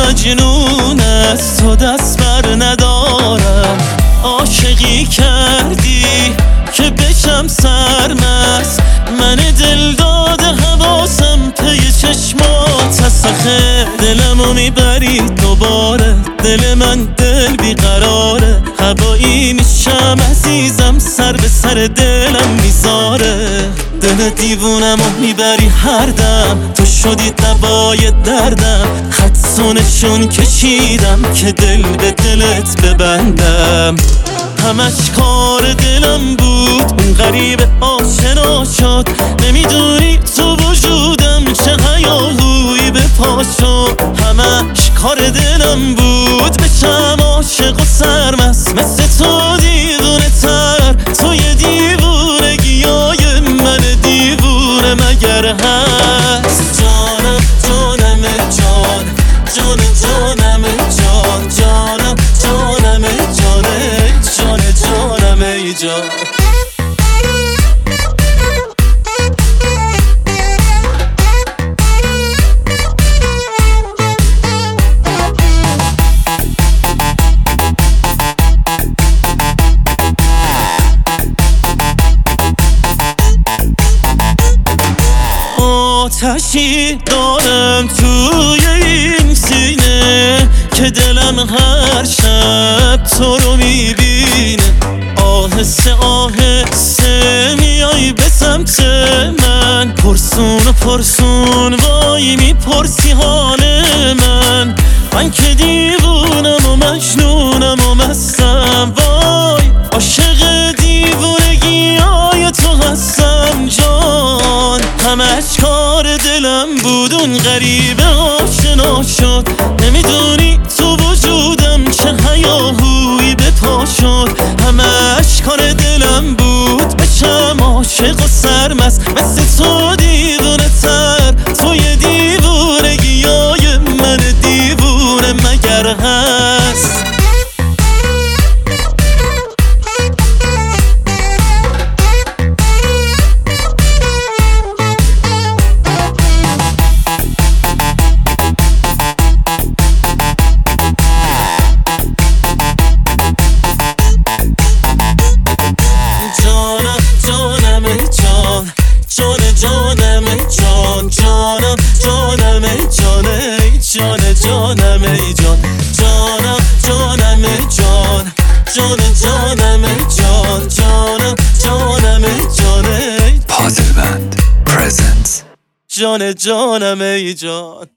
مجنون از تو دست بر ندارم. عاشقی کردی که بشم سرمست، من دل داده حواسم پی چشمات هست. آخه دلمو میبری دوباره، دل من دل بیقراره. هوایی میشم عزیزم، سر به سر دلم میذاره. دل دیوونمو میبری هر دم، تو شدی دوای دردم. خط و نشون کشیدم که دل به دلت ببندم. همش کار دلم بود، اون غریب آشنا شد. نمیدونی تو وجودم چه هیاهویی به پا شد. همش کار دلم بود بشم عاشق و سرمست، مثل تو دیوونه تر. توی دیوونگیای من دیوونه مگر هست؟ جانم جانم جان، جان جانم جان، جانم جانم جانه، جان جانم ای جان. آتشی دارم توی این سینه که دلم هر شب تو رو میبینه. آهسته آهسته میای به سمت من، پرسون و پرسون وای میپرسی حال من. من که دیوونم و مجنونم و مستم، وای عاشق دیوونگیای تو هستم جان. همش کار دلم بود، اون غریبه آشنا شد. نمیدونی تو وجودم چه هیاهویی به پا شد. همش کار دلم بود بشم عاشق و سرمست، مثل تو دیوونه تر. توی دیوونگیای من دیوونه مگر هست؟ جانم جانم جانه، جان جانم ای جان. جانم جانم جان، جان جانم جان، جانم جانم جانه. پازل بند پرزنتس. جان جانم ای جان.